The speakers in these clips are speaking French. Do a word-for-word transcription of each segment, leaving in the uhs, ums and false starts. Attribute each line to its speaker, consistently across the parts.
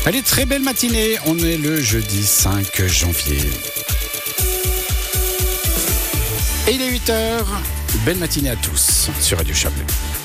Speaker 1: Allez, très belle matinée, on est le jeudi cinq janvier. Et il est huit heures, belle matinée à tous sur Radio Chablais.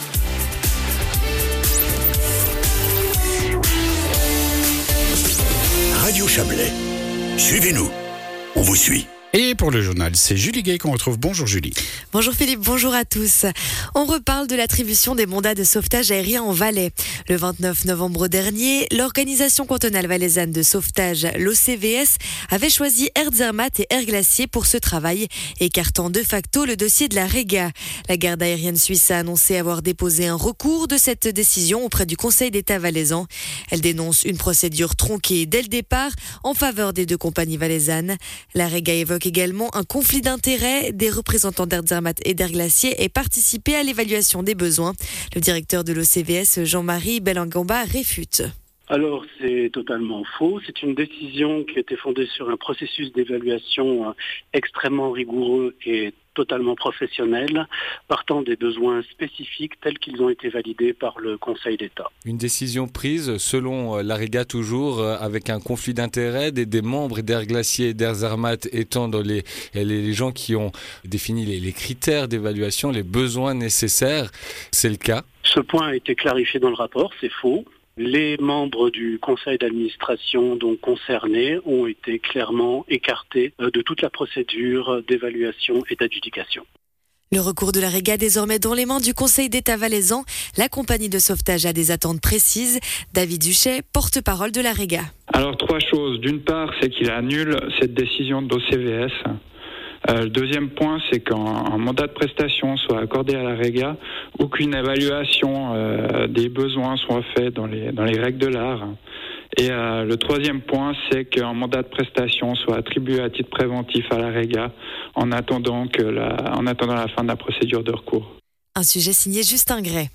Speaker 2: Radio Chablais, suivez-nous, on vous suit.
Speaker 1: Et pour le journal, c'est Julie Gay qu'on retrouve. Bonjour Julie.
Speaker 3: Bonjour Philippe, bonjour à tous. On reparle de l'attribution des mandats de sauvetage aérien en Valais. Le vingt-neuf novembre dernier, l'organisation cantonale valaisanne de sauvetage, l'O C V S, avait choisi Air Zermatt et Air Glacier pour ce travail, écartant de facto le dossier de la Rega. La garde aérienne suisse a annoncé avoir déposé un recours de cette décision auprès du Conseil d'État valaisan. Elle dénonce une procédure tronquée dès le départ en faveur des deux compagnies valaisannes. La Rega évoque également un conflit d'intérêts des représentants d'Air Zermatt et d'Air Glacier et participer à l'évaluation des besoins. Le directeur de l'O C V S, Jean-Marie Belangamba, réfute.
Speaker 4: Alors, c'est totalement faux. C'est une décision qui a été fondée sur un processus d'évaluation extrêmement rigoureux et totalement professionnel, partant des besoins spécifiques tels qu'ils ont été validés par le Conseil d'État.
Speaker 5: Une décision prise, selon la Rega toujours, avec un conflit d'intérêts des, des membres d'Air Glacier et d'Air Zermatt étant dans les, les, les gens qui ont défini les, les critères d'évaluation, les besoins nécessaires. C'est le cas.
Speaker 4: Ce point a été clarifié dans le rapport, c'est faux. Les membres du conseil d'administration donc concernés ont été clairement écartés de toute la procédure d'évaluation et d'adjudication.
Speaker 3: Le recours de la Rega désormais dans les mains du Conseil d'État valaisan. La compagnie de sauvetage a des attentes précises. David Duchet, porte-parole de la Rega.
Speaker 6: Alors trois choses. D'une part, c'est qu'il annule cette décision de l'O C V S. Euh, le deuxième point, c'est qu'un mandat de prestation soit accordé à la Rega ou qu'une évaluation euh, des besoins soit faite dans les, dans les règles de l'art. Et euh, le troisième point, c'est qu'un mandat de prestation soit attribué à titre préventif à la Rega en attendant, que la, en attendant la fin de la procédure de recours.
Speaker 3: Un sujet signé Justin Gray.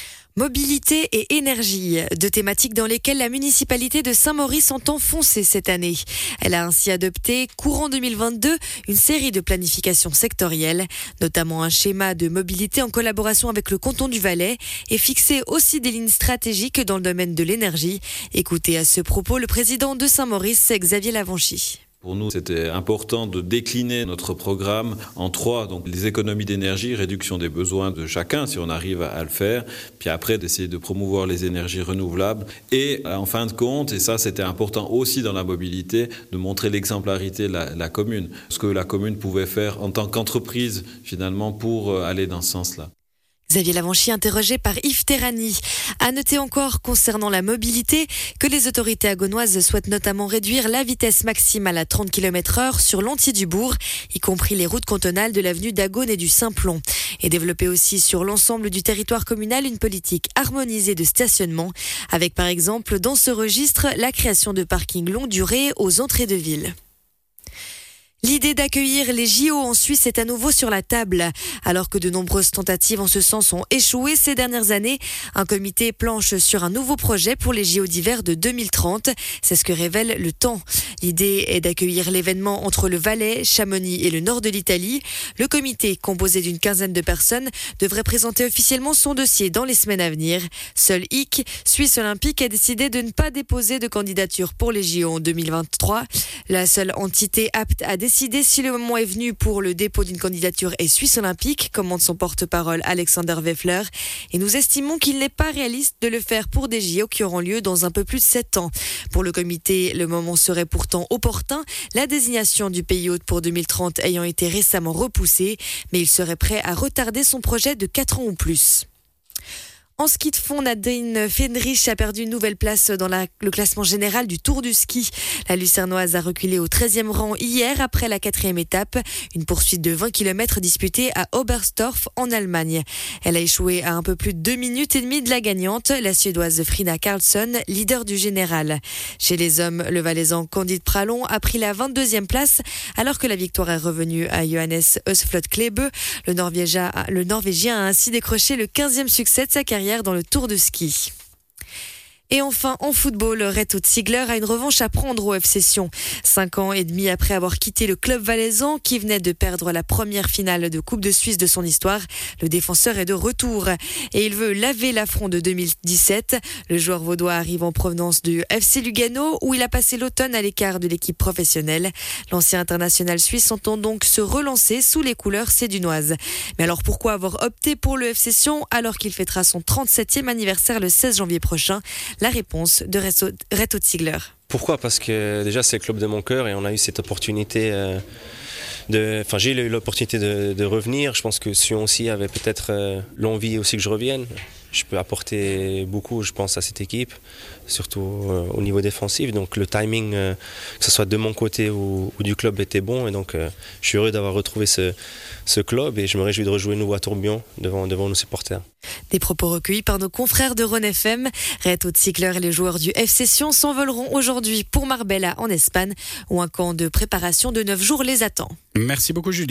Speaker 3: Mobilité et énergie, deux thématiques dans lesquelles la municipalité de Saint-Maurice entend foncer cette année. Elle a ainsi adopté, courant deux mille vingt-deux, une série de planifications sectorielles, notamment un schéma de mobilité en collaboration avec le canton du Valais et fixé aussi des lignes stratégiques dans le domaine de l'énergie. Écoutez à ce propos le président de Saint-Maurice, Xavier Lavanchy.
Speaker 7: Pour nous, c'était important de décliner notre programme en trois. Donc, les économies d'énergie, réduction des besoins de chacun, si on arrive à le faire. Puis après, d'essayer de promouvoir les énergies renouvelables. Et en fin de compte, et ça, c'était important aussi dans la mobilité, de montrer l'exemplarité de la, la commune. Ce que la commune pouvait faire en tant qu'entreprise, finalement, pour aller dans ce sens-là.
Speaker 3: Xavier Lavanchy interrogé par Yves Terrani. À noter encore concernant la mobilité que les autorités agonoises souhaitent notamment réduire la vitesse maximale à trente kilomètres heure sur l'entier du bourg, y compris les routes cantonales de l'avenue d'Agone et du Simplon. Et développer aussi sur l'ensemble du territoire communal une politique harmonisée de stationnement, avec par exemple dans ce registre la création de parkings longue durée aux entrées de ville. L'idée d'accueillir les J O en Suisse est à nouveau sur la table. Alors que de nombreuses tentatives en ce sens ont échoué ces dernières années, un comité planche sur un nouveau projet pour les J O d'hiver de deux mille trente. C'est ce que révèle Le Temps. L'idée est d'accueillir l'événement entre le Valais, Chamonix et le nord de l'Italie. Le comité, composé d'une quinzaine de personnes, devrait présenter officiellement son dossier dans les semaines à venir. Seul hic, Suisse Olympique a décidé de ne pas déposer de candidature pour les J O en deux mille vingt-trois. La seule entité apte à décider Décider si le moment est venu pour le dépôt d'une candidature est Suisse Olympique, commente son porte-parole Alexander Weffler. Et nous estimons qu'il n'est pas réaliste de le faire pour des J O qui auront lieu dans un peu plus de sept ans. Pour le comité, le moment serait pourtant opportun, la désignation du pays hôte pour deux mille trente ayant été récemment repoussée, mais il serait prêt à retarder son projet de quatre ans ou plus. En ski de fond, Nadine Fenrich a perdu une nouvelle place dans la, le classement général du Tour du Ski. La Lucernoise a reculé au treizième rang hier après la quatrième étape, une poursuite de vingt kilomètres disputée à Oberstdorf en Allemagne. Elle a échoué à un peu plus de deux minutes et demie de la gagnante, la Suédoise Frida Karlsson, leader du général. Chez les hommes, le Valaisan Candide Pralon a pris la vingt-deuxième place alors que la victoire est revenue à Johannes Østflot Klebe. Le Norvégien, le Norvégien a ainsi décroché le quinzième succès de sa carrière dans le Tour de ski. Et enfin, en football, Reto Ziegler a une revanche à prendre au F C Sion. Cinq ans et demi après avoir quitté le club valaisan qui venait de perdre la première finale de Coupe de Suisse de son histoire, le défenseur est de retour et il veut laver l'affront de deux mille dix-sept. Le joueur vaudois arrive en provenance du F C Lugano où il a passé l'automne à l'écart de l'équipe professionnelle. L'ancien international suisse entend donc se relancer sous les couleurs sédunoises. Mais alors pourquoi avoir opté pour le F C Sion alors qu'il fêtera son trente-septième anniversaire le seize janvier prochain? La réponse de Reto Ziegler.
Speaker 8: Pourquoi ? Parce que déjà c'est le club de mon cœur et on a eu cette opportunité euh, de, enfin j'ai eu l'opportunité de, de revenir. Je pense que Sion aussi avait peut-être euh, l'envie aussi que je revienne. Je peux apporter beaucoup, je pense, à cette équipe, surtout euh, au niveau défensif. Donc le timing, euh, que ce soit de mon côté ou, ou du club, était bon. Et donc euh, je suis heureux d'avoir retrouvé ce, ce club et je me réjouis de rejouer nouveau à Tourbillon devant, devant nos supporters.
Speaker 3: Des propos recueillis par nos confrères de Rhône F M. Reto Ziegler et les joueurs du F C Sion s'envoleront aujourd'hui pour Marbella en Espagne où un camp de préparation de neuf jours les attend.
Speaker 1: Merci beaucoup Julie.